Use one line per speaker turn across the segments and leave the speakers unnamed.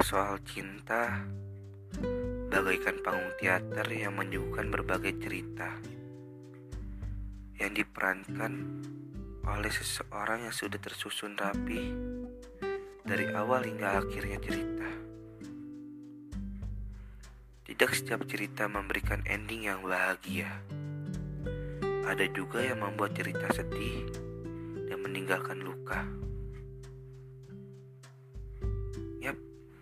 soal cinta bagaikan panggung teater yang menyuguhkan berbagai cerita yang diperankan oleh seseorang yang sudah tersusun rapi dari awal hingga akhirnya cerita. Tidak setiap cerita memberikan ending yang bahagia. Ada juga yang membuat cerita sedih dan meninggalkan luka. Yap,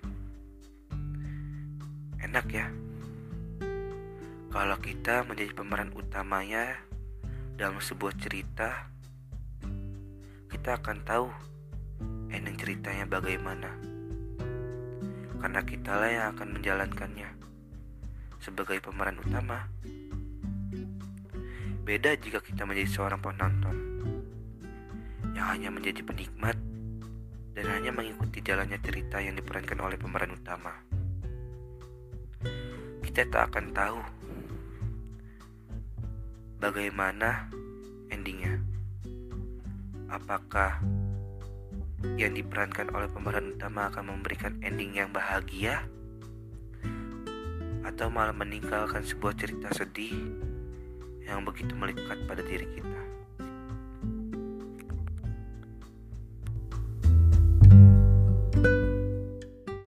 enak ya kalau kita menjadi pemeran utamanya dalam sebuah cerita. Kita akan tahu ending ceritanya bagaimana, karena kitalah yang akan menjalankannya sebagai pemeran utama. Beda jika kita menjadi seorang penonton yang hanya menjadi penikmat dan hanya mengikuti jalannya cerita yang diperankan oleh pemeran utama. Kita tak akan tahu bagaimana endingnya. Apakah yang diperankan oleh pemeran utama akan memberikan ending yang bahagia, atau malah meninggalkan sebuah cerita sedih yang begitu melekat pada diri kita.